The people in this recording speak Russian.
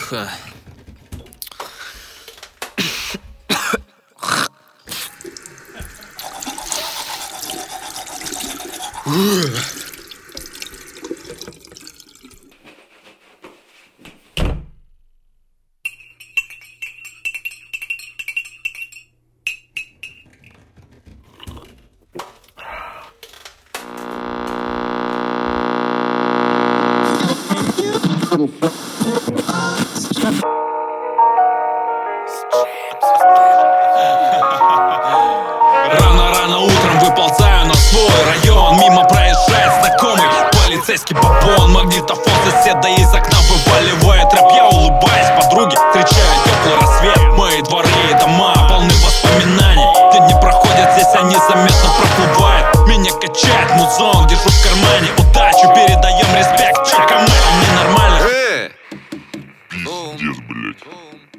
Ха. Рано-рано утром выползаю на свой район. Мимо проезжает знакомый полицейский бабон. Магнитофон соседа из окна вываливает рэп. Я улыбаюсь подруге, встречаю теплый рассвет. Мои дворы и дома полны воспоминаний. Дни проходят, здесь они заметно проплывают. Меня качает музон, держу в кармане удачу, передаем респект. Чё, команда, ненормально. Пиздец, блять.